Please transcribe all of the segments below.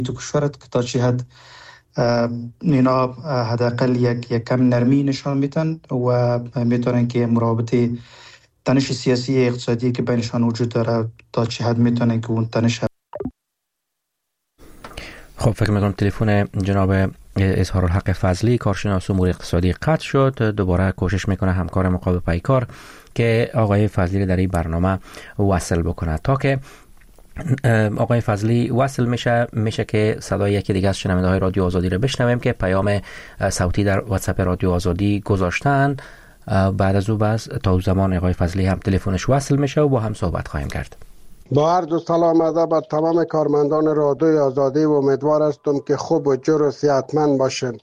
تو کشورت که تا چه حد اینا حداقل یک کم نرمی نشان میتن و میتونن که مرابطه تنش سیاسی اقتصادی که بینشان وجود داره تا چه حد میتونن که اون تنش. خب فکر میکنم تلفن جناب اظهارالحق فضلی کارشناس امور اقتصادی قطع شد. دوباره کوشش میکنه همکار مقابل پیکار که آقای فضلی در این برنامه وصل بکنه. تا که آقای فضلی وصل میشه که صدای یکی دیگه از شنونده های رادیو آزادی رو بشنویم که پیام صوتی در واتساپ رادیو آزادی گذاشتن. بعد از او تا زمان آقای فضلی هم تلفنش وصل میشه و با هم صحبت خواهیم کرد. با عرض سلام ادب بر تمام کارمندان رادیوی آزادی و امیدوار هستم که خوب و جور و صحتمند باشین.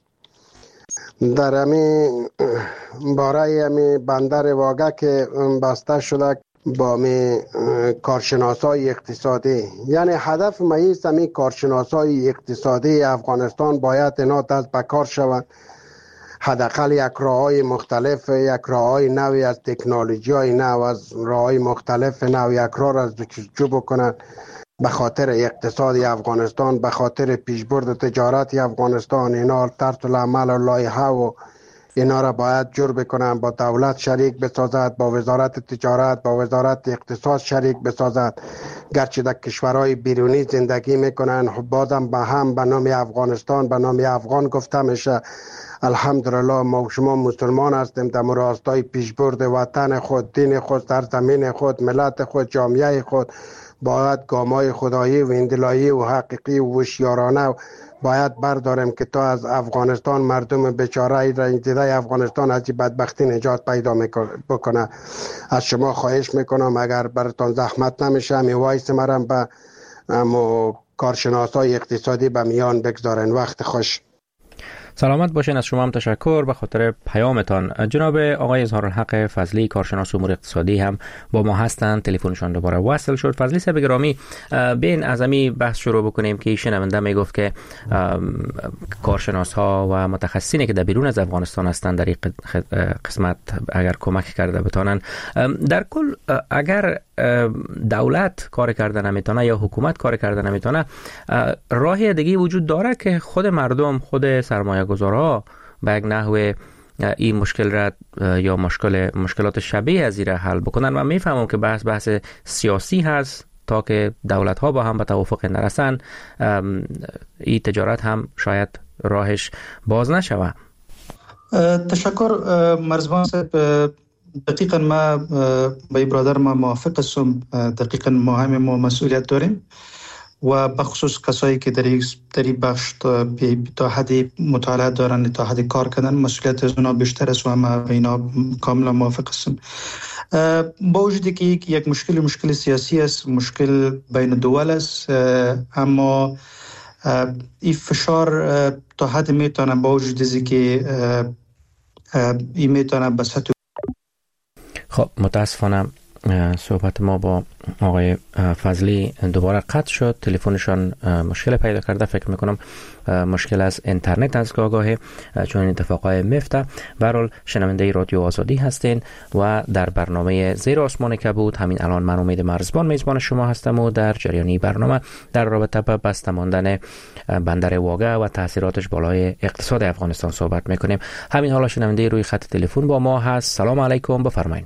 در همین باره همین بندر واگه که بسته شده با می کارشناسای اقتصادی، یعنی هدف مایست همین کارشناسای اقتصادی افغانستان باید اینا دست به کار شوند. حداقل یک راه‌های مختلف، یک راه‌های نوی از تکنولوژی های نو، از راه‌های مختلف نو یک راه را جستجو بکنند به خاطر اقتصاد افغانستان، به خاطر پیشبرد تجارت افغانستان. اینا طرز العمل و لایحه و اینا را باید جور بکنن، با دولت شریک بسازد، با وزارت تجارت، با وزارت اقتصاد شریک بسازد. گرچه در کشورهای بیرونی زندگی میکنن بازم به هم به نام افغانستان، به نام افغان گفته میشه. الحمدلله ما و شما مسلمان هستیم، در راستای پیشبرد وطن خود، دین خود، سرزمین خود، ملت خود، جامعه خود باید گامای خدایی و اندلایی و حقیقی و هوشیارانه باید برداریم که تا از افغانستان مردم بیچاره را دیده افغانستان از بدبختی نجات پیدا بکنه. از شما خواهش میکنم اگر براتون زحمت نمیشه می وایس مرم به کارشناسای اقتصادی به میان بگذارن. وقت خوش. سلامت باشین. از شما هم تشکر به خاطر پیامتان. جناب آقای اظهارالحق فضلی کارشناس امور اقتصادی هم با ما هستند. تلفنشان دوباره وصل شد. فضلی صاحب گرامی، بین از امی بحث شروع بکنیم که شنونده میگفت که کارشناس ها و متخصصینی که در بیرون از افغانستان هستند در این قسمت اگر کمک کرده بتانن. در کل اگر دولت کار کردن نمیتونه یا حکومت کار کردن نمیتونه، راه دیگه وجود داره که خود مردم، خود سرمایه گذارها به یک نحو این مشکل را یا مشکلات شبیه از این حل بکنن؟ و میفهمم که بحث سیاسی هست تا که دولت ها با هم به توافق نرسن، این تجارت هم شاید راهش باز نشوه. تشکر مرزبان صاحب. دقیقا ما با برادر ما موافق هستم. دقیقا ما مسئولیت داریم و بخصوص کسایی که در این بخش تا حد مطالعه دارن، تا حد کار کردن، مسئولیت از اونا بیشتر است و ما به اینا کاملا موافق هستم. با وجودی که یک مشکل سیاسی است، مشکل بین دول است، اما این فشار تا حد میتونه با وجودی که این میتونه به سطح. خب متاسفانه صحبت ما با آقای فضلی دوباره قطع شد. تلفنشان مشکل پیدا کرده. فکر میکنم مشکل از اینترنت از آگاهی، چون این اتفاقای میفته. به هر حال شنونده رادیو آزادی هستین و در برنامه زیر آسمان کبود. همین الان من امید مرزبان میزبان شما هستم و در جریانی برنامه در رابطه با بسته ماندن بندر واگه و تاثیراتش بالای اقتصاد افغانستان صحبت میکنیم. همین حالا شنونده روی خط تلفن با ما هست. سلام علیکم، بفرمایید.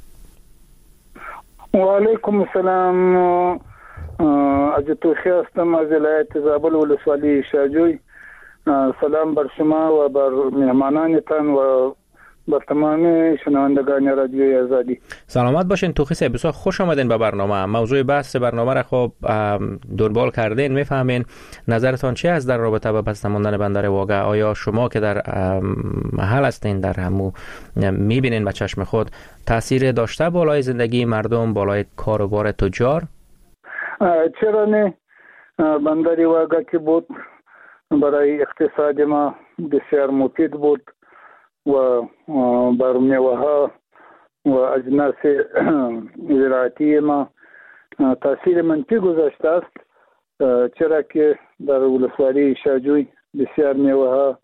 و علیکم السلام. اجتوخی هستم از ولایت زابل ولسوالی شاجوی. سلام بر شما و بر مهمانانتان و بر تمام شنوندگان رادیوی آزادی. سلامت باشین. توخی صاحب بسیار خوش آمدین به برنامه. موضوع بحث برنامه را خب دنبال کردین، میفهمین. نظرتان چی است در رابطه با بسته ماندن بندر واگه؟ آیا شما که در محل هستین، در همو میبینین به چشم خود، تاثیر داشته بالای زندگی مردم، بالای کاروبار تجار؟ چرا نه؟ بندر واگه که بود برای اقتصاد ما بسیار مفید بود و بر میوه ها و اجناس زراعتی ما تاثیر منفی گذاشته است، چرا که در ولسوالی شاجوی بسیار میوه ها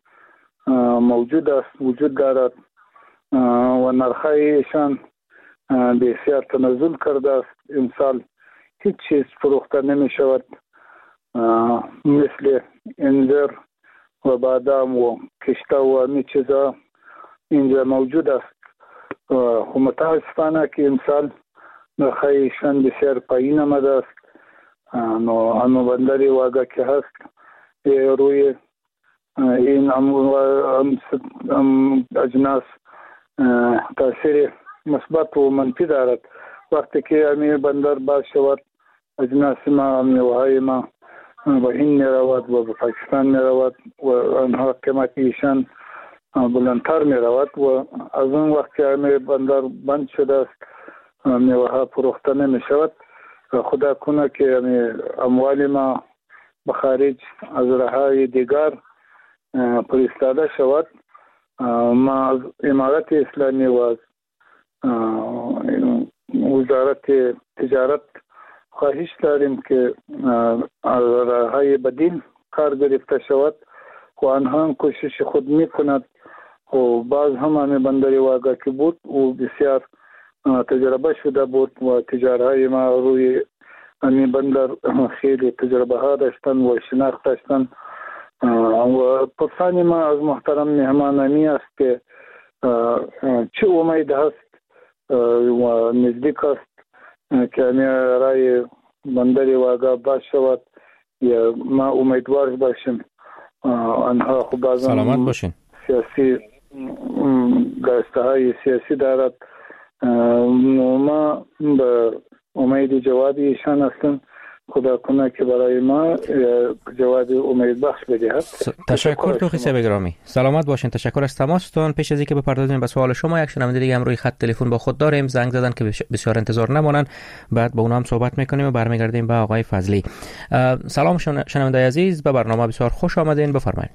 وجود دارد و نرخایشان بسیار تنزل کرده است. امسال هیچ چیز فروخته نمی شود مثل انځر و بادام و کشته و همه چیزا اینجا موجود است. خب متاسفانه که امسال نرخایشان بسیار پایین آمده است. نو بندر واگا که هست روی این اجناس تاثیر مثبت و منفی دارد. وقتی که همین بندر باز شود اجناس ما میوه‌های ما به هند می رود و به پاکستان می رود و آنها قیمتیشان بلندتر می رود و از اون وقت که همین بندر بند شده است میوه ها فروخته نمی شود. خدا کنه که اموال ما به خارج از راه‌های دیگر فرستاده شود. ما از امارت اسلامی و از وزارت تجارت خواهش داریم که از راه‌های بدیل کار گرفته شود و آنها هم کوشش خود می کند و باز هم بندر واگا که بود و بسیار تجربه شده بود و تجارهای ما روی همین بندر خیلی تجربه ها داشتن و شناخت داشتن و پرسان ما از محترم مهمانانی است که چه امید هست و نزدیک است که همین رای بندر واگا باز شود یا ما امیدوار باشیم. آنها خب بازم سلامت باشین. سیاسی دسته های سیاسی دارد. ما به امید جوابی ایشان هستیم. خدا کنه که برای ما جواب امید بخش بدهد. تشکر توخیصه بگرامی. سلامت باشین. تشکر از تماستون. پیش از اینکه بپردازیم به سوال شما یک شنونده دیگه هم روی خط تلفن با خود داریم. زنگ زدن که بسیار انتظار نمانن. بعد با اونها هم صحبت میکنیم و برمیگردیم به آقای فضلی. سلام شنونده عزیز، به برنامه بسیار خوش آمدین. بفرمایید.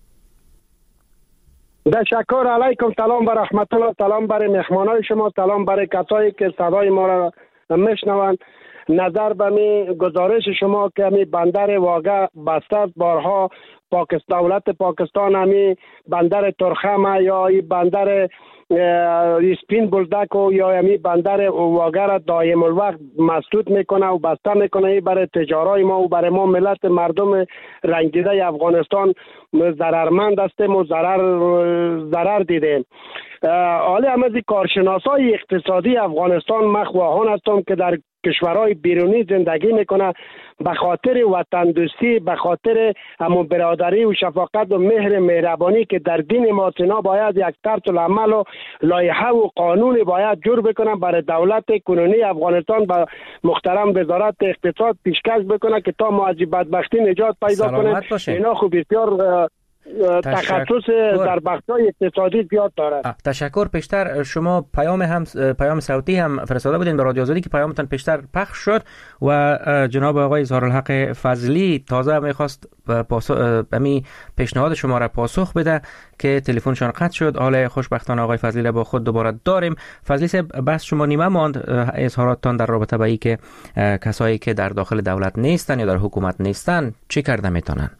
تشکر علیکم. سلام و رحمت الله. سلام برای مهمانای شما، سلام برای کسایی که صدای ما را میشنوند. نظر به می گزارش شما که می بندر واگا بسته است، بارها دولت پاکستان همی بندر ترخم یا ای بندر اسپین بولدک و یا همی بندر واگا را دائم الوقت مسدود میکنه و بسته میکنه. ای برای تجارای ما و برای ما ملت مردم رنگیده افغانستان ضررمند هستیم و ضرر دیدیم. حالا هم از کارشناسای اقتصادی افغانستان مخواهان هستم که در کشورهای بیرونی زندگی میکنه، به خاطر وطن دوستی، به خاطر همون برادری و شفقت و مهربانی که در دین ما سنا باید یک طرز العمل و لایحه و قانون باید جور بکنه برای دولت کنونی افغانستان به محترم وزارت اقتصاد پیشکش بکنه که تا ما از بدبختی نجات پیدا کنه. اینا خوب بسیار تخصص در بخش‌های اقتصادی زیاد دارد. تشکر. پیشتر شما پیام صوتی هم فرستاده بودین به رادیو آزادی که پیامتان پیشتر پخش شد و جناب آقای اظهارالحق فضلی تازه میخواست همین پیشنهاد شما را پاسخ بده که تلفنشان قطع شد. حالا خوشبختانه آقای فضلی را با خود دوباره داریم. فضلی صاحب، بس شما نیمه ماند اظهاراتتان در رابطه با اینکه کسایی که در داخل دولت نیستن یا در حکومت نیستن چی کرده میتونن؟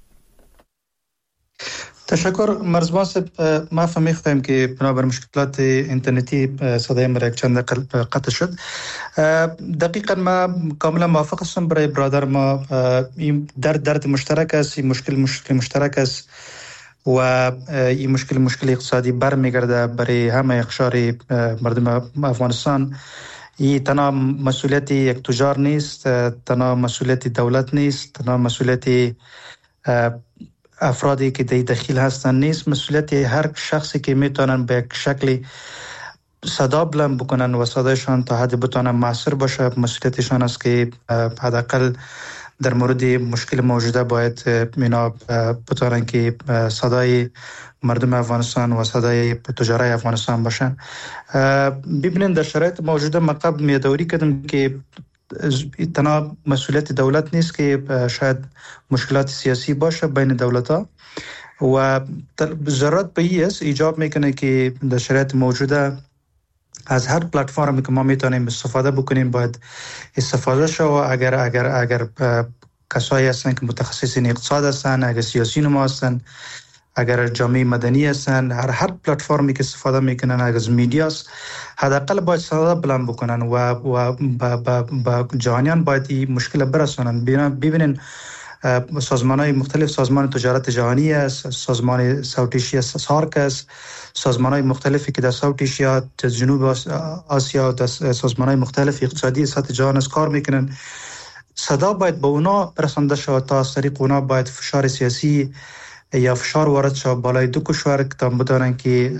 تشکر. مرزبان صاحب، ما فهمیدم که بنابر مشکلات اینترنتی صدای ما یک چند دقیقه قطع شد. دقیقاً ما کاملا موافق هستم. برای برادر ما این درد مشترک است، این مشکل مشترک است و این مشکل اقتصادی برمیگرده برای همه اقشار مردم افغانستان. این تنها مسئولیت یک تجار نیست، تنها مسئولیت دولت نیست، تنها مسئولیت افرادی که در داخل هستن نیست، مسئولیت هر شخصی که میتونن به یک شکلی صدا بلند بکنن و صدایشان تا حد بتونن موثر باشه. مسئولیتشان است که حداقل در مورد مشکل موجوده باید اینا بتونن که صدای مردم افغانستان و صدای تجارای افغانستان باشن. ببینید در شرایط موجوده ما قبل میادوری کردم که تنها مسئولیت دولت نیست که شاید مشکلات سیاسی باشه بین دولت‌ها و ضرورت به این است ایجاب میکنه که در شرایط موجوده از هر پلتفرمی که ما میتونیم استفاده بکنیم باید استفاده شو. اگر کسایی هستن که متخصصین اقتصاد هستن، اگر سیاسیون ما هستن، اگر جامعه مدنی هستن، هر پلتفرمی که استفاده میکنن، اگر از میدیاست، حداقل باید صدا بلند بکنن و با جهانیان باید این مشکل برسونن. ببینن سازمان‌های مختلف، سازمان تجارت جهانی است، سازمان ساوت آسیا سارک است، سازمان‌های مختلفی که در ساوت آسیا، جنوب آسیا و سازمان‌های مختلف اقتصادی سطح جهان است کار میکنن. صدا باید به اونا رسانده شود تا از طریق اونا باید فشار سیاسی یا فشار وارد شود بالای دو کشور که تا بدانند که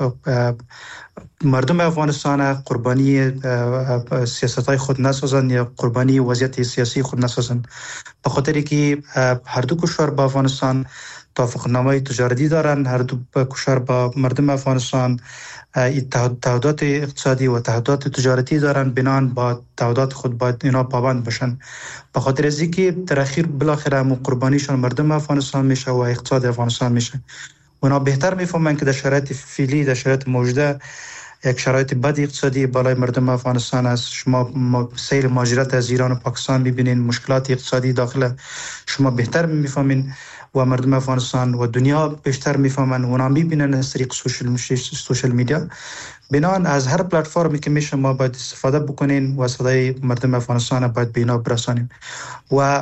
مردم افغانستان قربانی سیاست‌های خود نسازند یا قربانی وضعیت سیاسی خود نسازند، به خاطری که هر دو کشور با افغانستان توافقنامه تجارتی دارند، هر دو کشور با مردم افغانستان تعهدات اقتصادی و تعهدات تجارتی دارند، بنان با تعهدات خود باید اینا پابند باشند. به خاطر از اینکه در اخیر بالاخره قربانیشان مردم افغانستان میشه و اقتصاد افغانستان میشه. اونا بهتر میفهمن که در شرایط فعلی، در شرایط موجوده، یک شرایط بد اقتصادی بالای مردم افغانستان است. شما سیر مهاجرت از ایران و پاکستان میبینین، مشکلات اقتصادی داخل شما بهتر میفهمین و مردم افغانستان و دنیا بیشتر میفهمن و اونا میبینن از طریق سوشل میدیا. بنان از هر پلتفرمی که میشه ما باید استفاده بکنین و صدای مردم افغانستان باید به اینا برسانیم و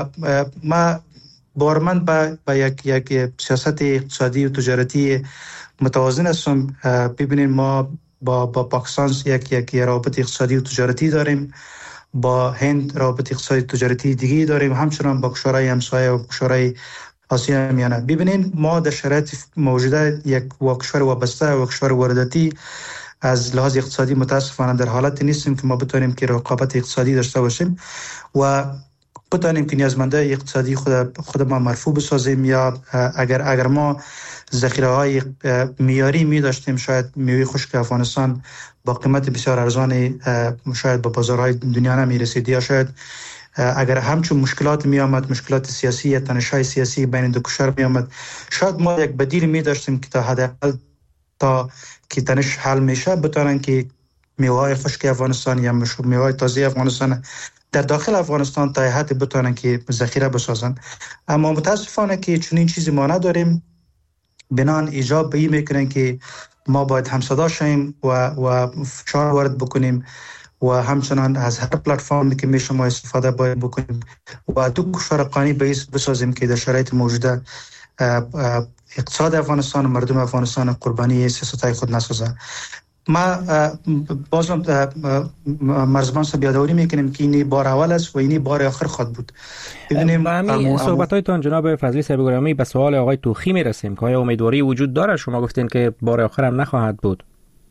ما باورمند به یک سیاست اقتصادی و تجارتی متوازن هستم. ببینید ما با پاکستان یک رابطه اقتصادی و تجارتی داریم، با هند رابطه اقتصادی تجارتی دیگه داریم، همچنان با کشورهای همسایه و کشورهای آسیا میانه. ببینید ما در شرایط موجوده یک کشور وابسته و کشور وارداتی از لحاظ اقتصادی متاسفانه در حالت نیستیم که ما بتونیم که رقابت اقتصادی داشته باشیم و بتونیم که نیازمنده اقتصادی خود ما مرفوع بسازیم، یا اگر ما ذخیره‌های معیاری می داشتیم، شاید میوه خشک افغانستان با قیمت بسیار ارزان شاید به بازارهای دنیا نمی رسید، یا شاید اگر همچون مشکلات می آمد، مشکلات سیاسی یا تنش‌های سیاسی بین دو کشور می آمد، شاید ما یک بدیل می داشتیم که تا حداقل تا که تنش حل میشه بتونن که میوه‌های خشک افغانستان یا میوه‌های تازه افغانستان در داخل افغانستان تا حد بتونن که ذخیره بسازن. اما متاسفانه که چنین چیزی ما نداریم، بنان ایجاب به این میکنن که ما باید همصدا شیم و فشار وارد بکنیم و همچنان از هر پلتفرمی که میشه ما استفاده باید بکنیم و دو کشور قانی بسازیم که در شرایط موجوده اقتصاد افغانستان و مردم افغانستان قربانی سیاست‌های خود نسازن. ما بازم مرزبان صاحب یادآوری میکنیم که اینی بار اول است و اینی بار آخر خواهد بود. ببینیم همین صحبت‌هایتان جناب فضلی صاحب گرامی به سوال آقای توخی میرسیم که آیا امیدواری وجود داره؟ شما گفتین که بار آخر هم نخواهد بود.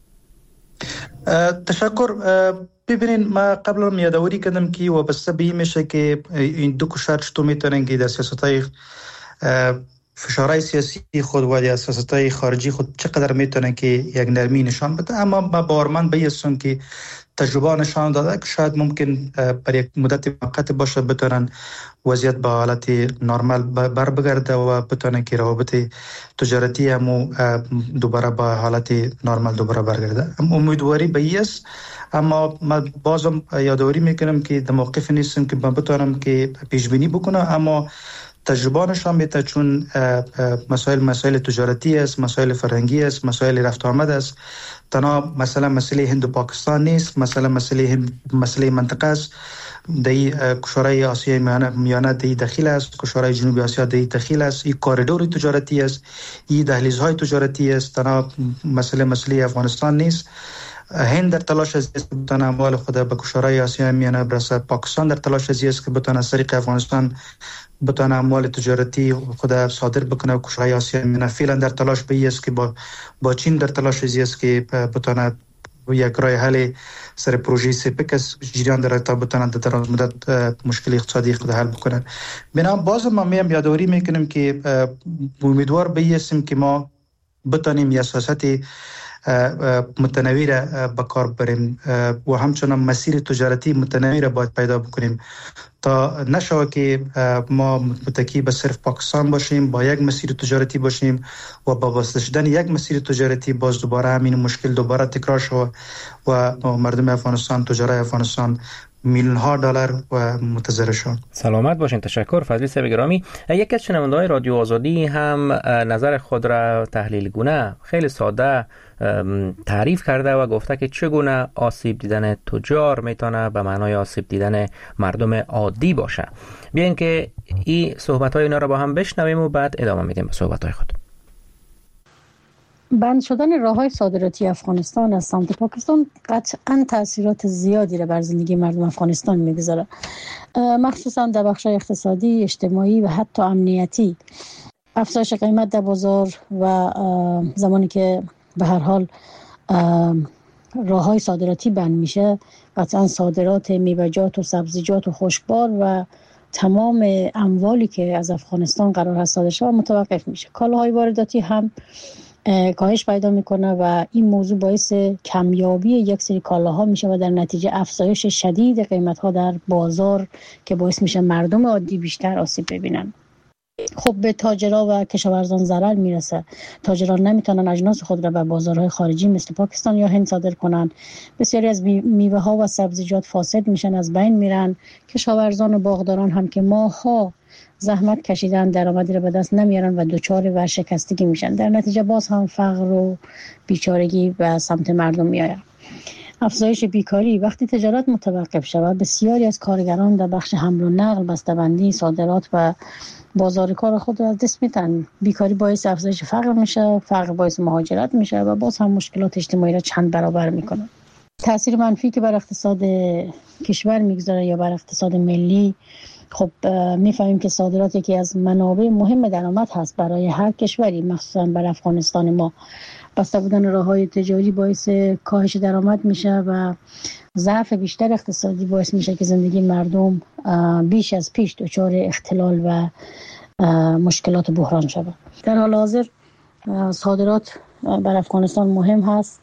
تشکر. ببینید ما قبلا یادآوری کردم که وابسته به این میشه که این دو کشور چطور میتونن که در سیاست‌های فشارهای سیاسی خود و یا سیاست‌های خارجی خود چقدر میتونن که یک نرمی نشان بده. اما با باورمند به هستم که تجربه نشان داده که شاید ممکن برای یک مدت موقت باشه بتونن وضعیت به حالت نرمال بر بگرده و بتونن که روابط تجارتی هم دوباره به حالت نرمال دوباره برگرده. امیدواری به است، اما من بازم یادآوری میکنم که در موقف نیستم که من بتونم که پیش بینی بکنم، اما تجربه نشان میده چون مسائل تجارتی است، مسائل فرهنگی است، مسائل رفت آمد است. تنها مثلا مسئله هند و پاکستان نیست، مسئله منطقه است. دی کشورهای آسیای میانه دی داخل است، کشورهای جنوبی آسیا دی داخل است. این کاریدور تجارتی است، این دهلیزهای تجارتی است. تنها مسئله افغانستان نیست. هند در تلاش است که بتونه اموال خود به کشورهای آسیا میانه برسه. پاکستان در تلاش است که بتونه از طریق افغانستان بتونه اموال تجارتی خود صادر بکنه و کشورهای آسیا میانه. فعلا در تلاش به است که با چین در تلاش است که بتونه یک راه حل سر پروژه سپکس جریان داره تا بتونه در دراز مدت مشکل اقتصادی خود حل بکنن. بنابراین باز ما میام یادآوری میکنیم که امیدوار به هستیم که ما بتونیم یا سیاست متنوع را به کار بریم و همچنان مسیر تجارتی متنوع را باید پیدا بکنیم تا نشود که ما متکی به صرف پاکستان باشیم، با یک مسیر تجارتی باشیم و با واسطه شدن یک مسیر تجارتی باز دوباره همین مشکل دوباره تکرار شود و مردم افغانستان، تجار افغانستان میلیون ها دلار و متضررشان. سلامت باشین. تشکر فضلی صاحب گرامی. یکی از شنونده‌های رادیو آزادی هم نظر خود را تحلیل گونه خیلی ساده تعریف کرده و گفته که چگونه آسیب دیدن تجار میتونه به معنای آسیب دیدن مردم عادی باشه. بیاین که این صحبت‌های اینا را با هم بشنویم و بعد ادامه میدیم به صحبت‌های خود. بند شدن راه‌های صادراتی افغانستان از سمت پاکستان قطعاً تاثیرات زیادی را بر زندگی مردم افغانستان می‌گذاره، مخصوصاً در بخش‌های اقتصادی، اجتماعی و حتی امنیتی. افزایش قیمت در بازار و زمانی که به هر حال راه‌های صادراتی بند میشه، قطعاً صادرات میوه‌جات و سبزیجات و خشکبار و تمام اموالی که از افغانستان قرار هست صادر شه متوقف میشه. کالاهای وارداتی هم کاهش پیدا میکنه و این موضوع باعث کمیابی یک سری کالاها میشه و در نتیجه افزایش شدید قیمت‌ها در بازار که باعث میشه مردم عادی بیشتر آسیب ببینن. خب به تاجرها و کشاورزان ضرر میرسه. تاجران نمیتونن اجناس خود را به بازارهای خارجی مثل پاکستان یا هند صادر کنن. بسیاری از میوه ها و سبزیجات فاسد میشن، از بین میرن. کشاورزان و باغداران هم که ماها زحمت کشیدن درآمدی را به دست نمیارن و دچار ورشکستگی میشن. در نتیجه باز هم فقر و بیچارگی به سمت مردم میآید. افزایش بیکاری. وقتی تجارت متوقف شود، بسیاری از کارگران در بخش حمل و نقل، بسته‌بندی، صادرات و بازار کار خود را از دست میدن. بیکاری باعث افزایش فقر میشه، فقر باعث مهاجرت میشه و باز هم مشکلات اجتماعی را چند برابر میکنه. تاثیر منفی که بر اقتصاد کشور میگذاره یا بر اقتصاد ملی، خب میفهمیم که صادرات یکی از منابع مهم درآمد هست برای هر کشوری، مخصوصا برای افغانستان ما. بسته بودن راه‌های تجاری باعث کاهش درآمد میشه و ضعف بیشتر اقتصادی باعث میشه که زندگی مردم بیش از پیش دچار اختلال و مشکلات بحران شود. در حال حاضر صادرات بر افغانستان مهم هست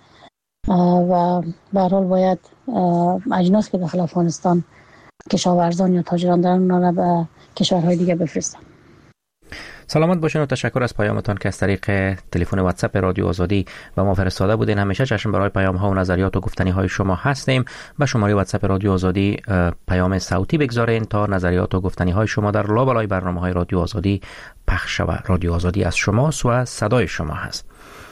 و به هر حال باید اجناس که داخل افغانستان کشاورزان یا تاجران دارن اونا را به کشورهای دیگه بفرستن. سلامت باشین و تشکر از پیامتان که از طریق تلفن واتساپ رادیو آزادی و ما فرستاده بودین. همیشه چشم برای پیام ها و نظریات و گفتنی های شما هستیم. به شماره واتساپ رادیو آزادی پیام صوتی بگذارین تا نظریات و گفتنی های شما در لابلای برنامه های رادیو آزادی پخش شود. رادیو آزادی از شماست و صدای شما هست.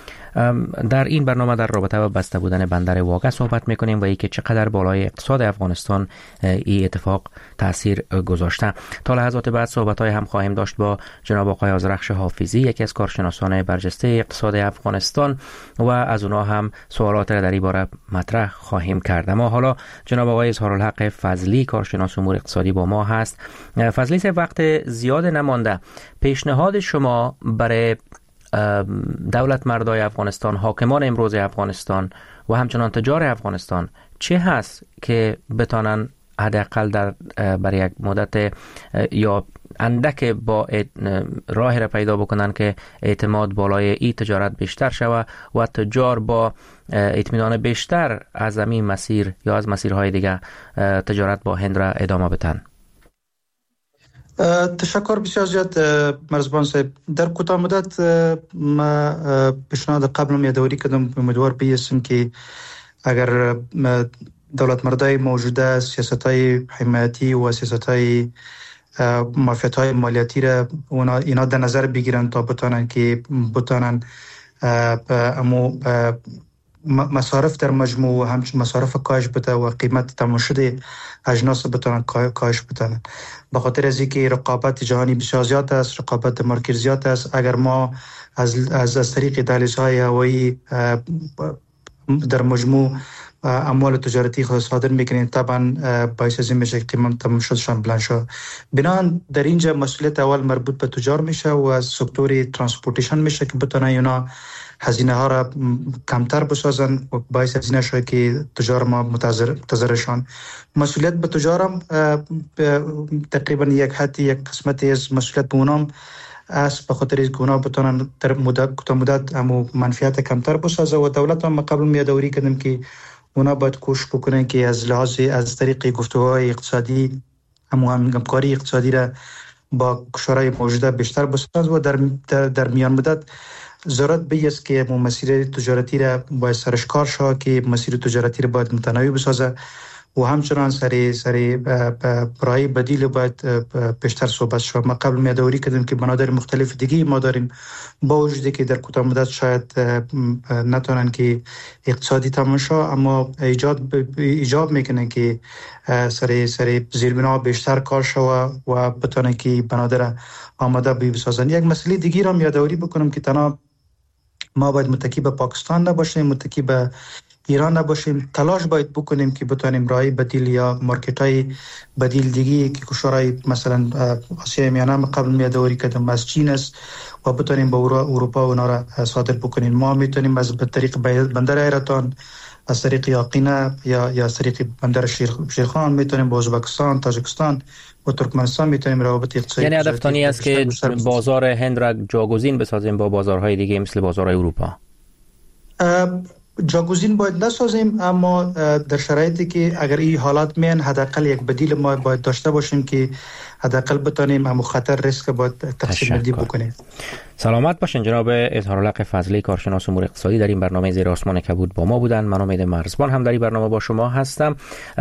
در این برنامه در رابطه با بسته بودن بندر واقع صحبت میکنیم و اینکه چقدر بالای اقتصاد افغانستان این اتفاق تاثیر گذاشته. تا لحظات بعد صحبت‌های هم خواهیم داشت با جناب آقای آذرخش حافظی، یکی از کارشناسان برجسته اقتصاد افغانستان، و از اونا هم سوالات را در این باره مطرح خواهیم کرد. ما حالا جناب آقای اظهارالحق فضلی، کارشناس امور اقتصادی، با ما هست. فضلی صاحب، وقت زیاد نمانده، پیشنهاد شما برای دولت مردای افغانستان، حاکمان امروز افغانستان و همچنان تجار افغانستان چه هست که بتانن حداقل در برای یک مدت یا اندک با راه را پیدا بکنن که اعتماد بالای این تجارت بیشتر شود و تجار با اطمینان بیشتر از این مسیر یا از مسیرهای دیگه تجارت با هند را ادامه بدن؟ تشکر بسیار زیاد مرزبان صاحب. در کوتاه مدت ما پیشنهاد قبل یادآوری کردم، امیدوار بیستم که اگر دولت مردای موجوده سیاست‌های حمایتی و سیاست‌های معافیت‌های مالیاتی را اینا در نظر بگیرن تا بتانن امو مصارف در مجموع و همچنین مصارف کاهش بده و قیمت تمام شده اجناس بتونن کاهش بدن. به خاطر از اینکه رقابت جهانی بسیار زیاد است، رقابت مارکت زیاد است، اگر ما از طریق دهلیزهای هوایی در مجموع اموال تجارتی خود صادر میکنیم، طبعا باعث از این میشه که قیمت تمام شدشان بلند شد. بنابراین در اینجا مسئولیت اول مربوط به تجار میشه و از سکتور ترانسپورتیشن میشه که بتونن اینا هزینه ها را کمتر بسازن و باعث هزینه شده که تجار ما متضررشان. مسئولیت به تجارم تقریبا یک قسمتی از مسئولیت به اونام است، به خاطر اینکه اونا بتونن در مدت همو منفعت کمتر بسازه و دولت هم قبل یادآوری کردم که اونا باید کوشش بکنن که از طریق گفتگوهای اقتصادی همکاری اقتصادی را با کشورهای موجوده بیشتر بسازه و در میان مدت ضرورت بیست که مسیر تجارتی را باید سرشکار شد، که مسیر تجارتی را باید متنوع بسازه و همچنان سری برای بدیل باید بیشتر صحبت شد. ما قبل میادوری کردیم که بنادر مختلف دیگه ما داریم، با وجودی که در کوتاه مدت شاید نتونن که اقتصادی تمام شه، اما ایجاب میکنه که سری زیربنا بیشتر کار شوه و بتونه که بنادر آماده بسازن. یک مسئله دیگه را یادآوری بکنم که تنها ما باید متکی به پاکستان نباشیم، متکی به ایران نباشیم، تلاش باید بکنیم که بتونیم راه بدیل یا مارکت‌های بدیل دیگه که کشورهای مثلا آسیای میانه قبل میادوری کردم از چین است و بتونیم با اروپا و اونا را صادر بکنیم. ما میتونیم از طریق بندر ایران، از طریق یاقینه یا از طریق بندر شیرخان میتونیم با ازبکستان، تاجیکستان و ترکمنستان میتونیم روابط اقتصادی. یعنی هدف تانی است که بازار هند را جاگزین بسازیم با بازارهای دیگه مثل بازارهای اروپا. جاگزین باید نسازیم، اما در شرایطی که اگر این حالات میان حداقل یک بدیل ما باید داشته باشیم که حداقل بتونیم هم خطر ریسک باید تقسیم بندی بکنیم. سلامت باشین جناب اظهارالحق فضلی، کارشناس امور اقتصادی، در این برنامه زیر آسمان کبود با ما بودن. من امید مرزبان هم در این برنامه با شما هستم.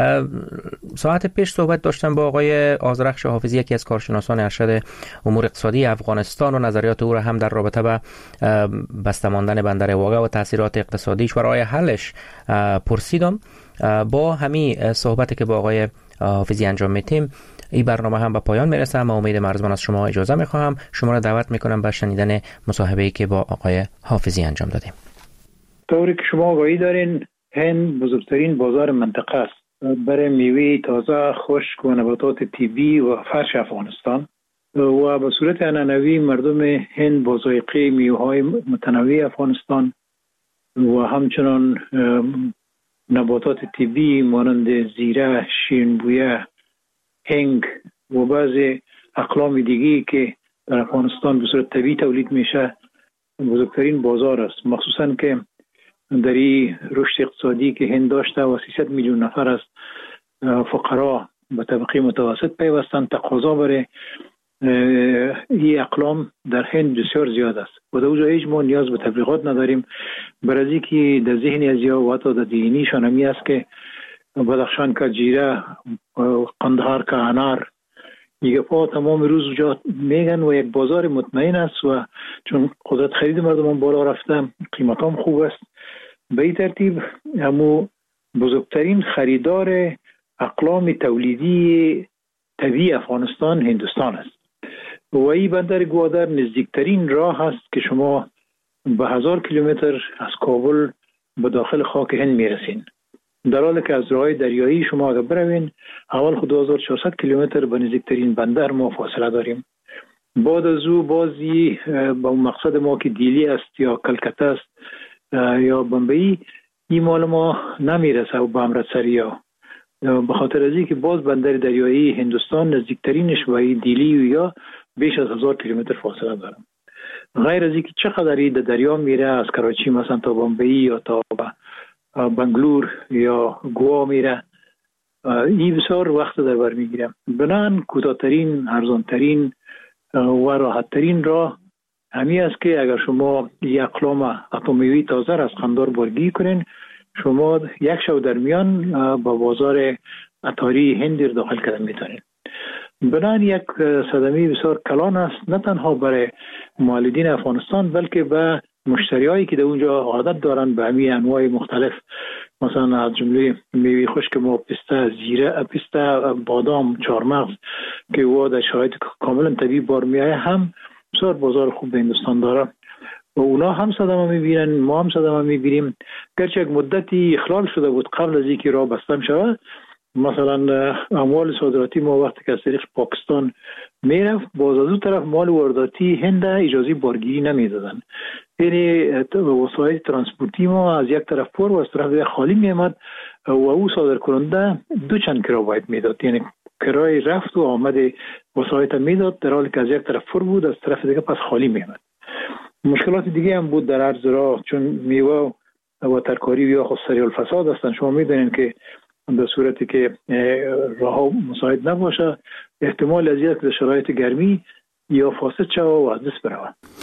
ساعت پیش صحبت داشتم با آقای آذرخش حافظی، یکی از کارشناسان ارشد امور اقتصادی افغانستان، و نظریات او را هم در رابطه با بسته ماندن بندر واقع و تاثیرات اقتصادیش و راه حلش پرسیدم. با همین صحبتی که با آقای حافظی انجام میدیم این برنامه هم به پایان میرسه. من امید مرزبان از شما اجازه میخواهم، شما را دعوت میکنم به شنیدن مصاحبه‌ای که با آقای حافظی انجام دادیم. طوری که شما آگاهی دارین، هند بزرگترین بازار منطقه است برای میوه تازه، خشک و نباتات طبیعی و فرش افغانستان، و به صورت عنعنوی مردم هند با ذائقه میوه‌های متنوع افغانستان و همچنان نباتات طبیعی مانند زیره، شیرین‌بویه، هنگ و بعضی اقلام دیگی که در افغانستان به صورت طبیعی تولید میشه بزرگترین بازار است. مخصوصا که در این رشد اقتصادی که هند داشته و 300 میلیون نفر از فقرا به طبقه متوسط پیوستند، تقاضا برای این اقلام در هند بسیار زیاد است و در اونجا هیچ ما نیاز به تبلیغات نداریم، برای که در ذهن ازیا و حتی در دینیشان همی است که بدخشان کا جیره، قندهار کا انار، دیگه پا تمام روز جا میگن و یک بازار مطمئن است و چون قدرت خرید مردم بالا رفته، قیمت هم خوب است، به این ترتیب همو بزرگترین خریدار اقلام تولیدی طبیعی افغانستان هندوستان است و این بندر گوادر نزدیکترین راه است که شما به 1000 کیلومتر از کابل به داخل خاک هند میرسین، در حالی که از راههای دریایی شما اگر بروین اول خود 2400 کیلومتر به نزدیکترین بندر ما فاصله داریم. بعد از او بازی با مقصد ما که دیلی است یا کلکته است یا بمبئی، این مال ما نمیرسه و به امرتسری ها، به خاطر از اینکه باز بندر دریایی هندوستان نزدیکترینش با دیلی یا بیش از 1000 کیلومتر فاصله دارم. غیر از اینکه چقدر در دریا میره، از کراچی مثلا تا بمبئی یا تا بنگلور یا گوا میره، این بسیار وقت در بر میگیره. بنان کوتاه‌ترین، ارزان‌ترین و راحت‌ترین راه همین است که اگر شما یک اقلام اتمیوی تازه از قندار بارگیری کنین، شما یک شب در میان با بازار اتاری هند داخل کردن میتونین. بنان یک صدمه بسیار کلان است، نه تنها برای مولدین افغانستان بلکه به مشتریایی که در اونجا عادت دارن به همین انواع مختلف، مثلا از جمله میوه خشک ما پسته، زیره، پسته، بادام، چهارمغز که او در شرایط کاملا طبیعی بار میایه، هم بسیار بازار خوب به هندوستان داره و اونا هم صدمه میبینن، ما هم صدمه میبینیم. گرچه یک مدتی اخلال شده بود قبل از اینکه راه بسته شود، مثلا اموال صادراتی ما وقتی که از طریق پاکستان میرفت، باز از اون طرف مال وارداتی هند اجازه بارگیری نمیدادن، یعنی وسایل ترانسپورتی ما از یک طرف پر و از طرف خالی میامد و او صادر کننده دو چند کرا باید میداد، یعنی کرای رفت و آمد وسایل میداد، در حالی که از یک طرف پر بود از طرف دیگه پس خالی میامد. مشکلات دیگه هم بود در عرض راه، چون میوه و ترکاری یا خود سریع الفساد هستند. شما میدونین که در صورتی که راه مساعد نباشه احتمال از یک شرایط گرمی یا فاسد شود و از دست برود.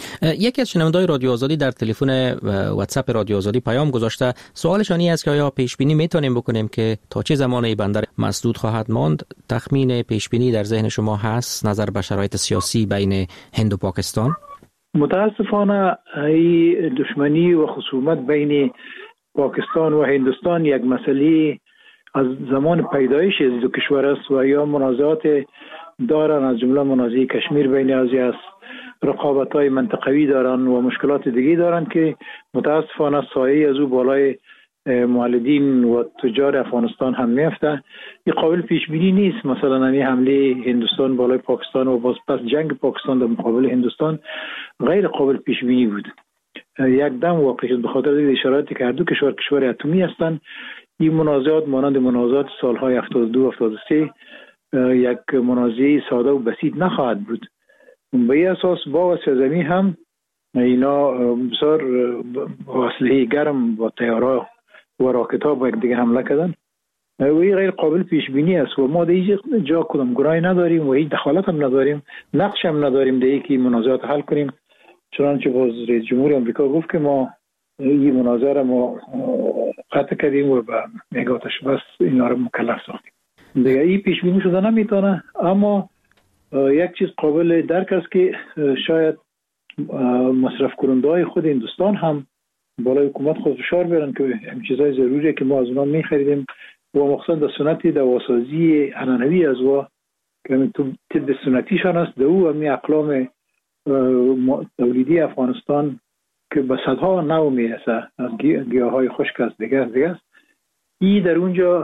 یکی از شنونده‌های رادیو آزادی در تلفن واتساپ رادیو آزادی پیام گذاشته. سوالشان این است که آیا پیش بینی میتونیم بکنیم که تا چه زمانی بندر مسدود خواهد ماند؟ تخمین پیش بینی در ذهن شما هست نظر به شرایط سیاسی بین هند و پاکستان؟ متاسفانه این دشمنی و خصومت بین پاکستان و هندوستان یک مسئله از زمان پیدایش از دو کشور است و یا منازعات دارن، از جمله منازعه کشمیر بین ازی است، رقابت‌های منطقوی دارن و مشکلات دیگه دارن که متاسفانه سایه از او بالای مولدین و تجار افغانستان هم میفته. این قابل پیش بینی نیست. مثلا این حمله هندوستان بالای پاکستان و باز پس جنگ پاکستان در مقابل هندوستان غیر قابل پیش بینی بود. یک دم واقع شد به خاطر اشاراتی که هر دو کشور اتمی هستند. این منازعات مانند منازعات سالهای 72 73 یک منازعه ساده و بسیط نخواهد بود. به این اساس با سرزمی هم اینا بسیار اسلحه گرم و طیاره و راکت‌ها با یک دیگه حمله کردن و این غیر قابل پیش بینی است و ما در هیچ جا کدام گرایی نداریم و هیچ دخالت هم نداریم، نقش هم نداریم در اینکه منازعات حل کنیم. چنانچه باز رئیس جمهور آمریکا گفت که ما این مناظره را ما قطع کردیم و به یک آتش بس اینا را مکلف ساختیم. دیگه این پیش بینی شده نمیتونه، اما یک چیز قابل درک است که شاید مصرف کننده‌های خود هندوستان هم بالای حکومت خود فشار بیارن که این چیزای ضروریه که ما از اونها می‌خریدیم و مخصوصا در سنت دواسازی عنعنوی از و که طب سنتیشان است در او همین اقلام تولیدی افغانستان که به صدها نو میرسه از گیاهای خشک است دیگه است. این در اونجا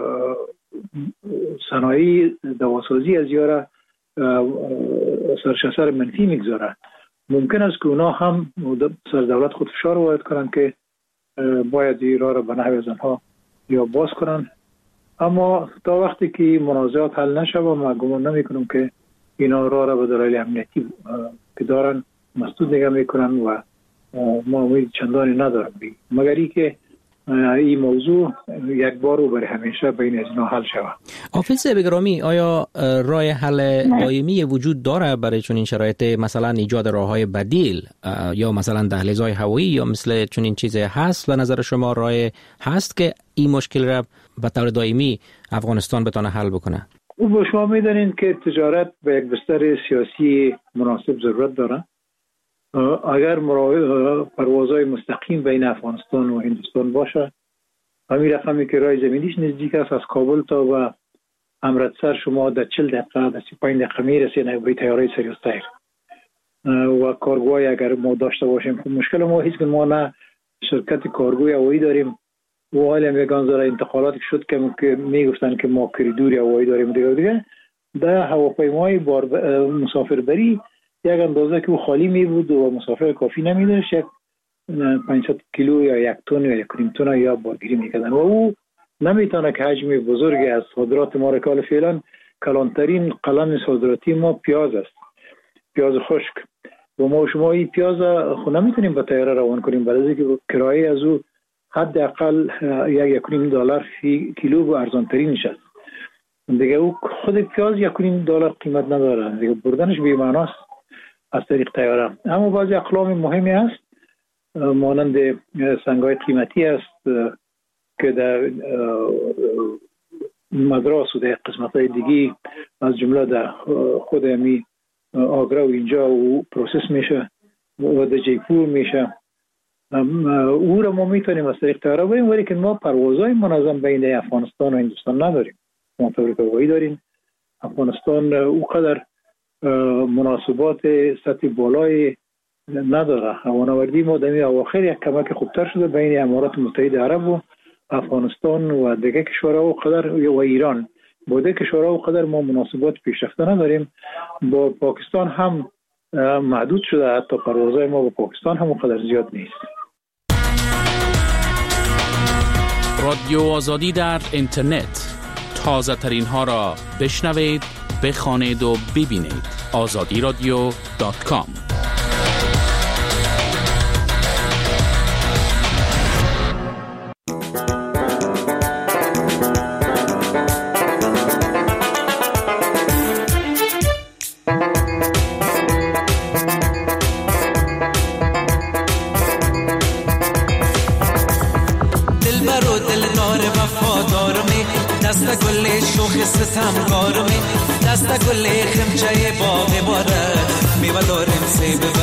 صنایع دواسازی از یاره سرشسر منفی میگذاره. ممکن است که اونا هم سر دولت خود فشار وارد کنن که باید این راه را به نحو از آنها یا باز کنن، اما تا وقتی که منازعات حل نشه ما گمان نمیکنم که اینا راه را به دلایل امنیتی که دارن مسدود نگه میکنن و ما امید چندانی ندارم مگر ای که این موضوع یک بار و برای همیشه بین از اینا حل شود. حافظ بگرامی، آیا راه حل دائمی وجود داره برای چنین شرایط، مثلا ایجاد راههای بدیل یا مثلا دهلیزهای هوایی یا مثل چنین چیزی هست؟ و نظر شما راه هست که این مشکل را به طور دائمی افغانستان بتونه حل بکنه؟ او شما میدونین که تجارت به یک بستر سیاسی مناسب ضرورت داره. اگر پروازهای مستقیم بین افغانستان و هندوستان باشه، همین رقمی که راه زمینیش نزدیک است، از کابل تا و امرتسر شما در 40 دقیقه در 35 دقیقه میرسید به طیاره سریوستایر و کارگوهای اگر ما داشته باشیم. مشکل ما هیچ که ما نه شرکت کارگوی هوایی داریم و حالی هم یکان ذره انتقالاتی شد که میگفتن که ما کریدور هوایی داریم دیگه در هواپیمای مسافربری یک اندازه که خالی می بود و مسافر کافی نمیداشت، 500 کیلو یا 1 تن یا 1.5 تن یا بارگیری میکردن و او نمیتونه که حجم بزرگی از صادرات ما را که فعلا کلانترین قلم صادراتی ما پیاز است، پیاز خشک و ما شما این پیاز خود نمیتونیم با طیاره روان کنیم برای اینکه کرایه از او حداقل $1.5 فی کیلو و ارزانترین است. دیگه او خود پیاز $1.5 قیمت نداره، دیگه بردنش بی معناست از طریق طیاره. اما بعضی اقلام مهمی است مانند سنگ‌های قیمتی است که در مدراس و در قسمت‌های دیگه از جمله در خود همی آگرا و اینجا و پروسس میشه و در جیپور میشه، او را ما میتونیم از طریق طیاره بریم، ولی که ما پروازهای منظم بین افغانستان و هندوستان نداریم. ما تفریق هوایی داریم. افغانستان او قدر مناسبات سطح بالای نداره. هوانوردی ما در اواخر یک کمک خوبتر شده بین امارات متحده عرب و افغانستان و دیگه کشورها و قدر و ایران. با دیگه کشورها و قدر ما مناسبات پیشرفته نداریم. با پاکستان هم محدود شده، حتی پروازهای ما با پاکستان هم قدر زیاد نیست. رادیو آزادی در اینترنت، تازه ترین ها را بشنوید، بخوانید و ببینید. azadiradio.com. شوخ ستمگار می دست گل خمچه باغ بارد میوه داریم سیب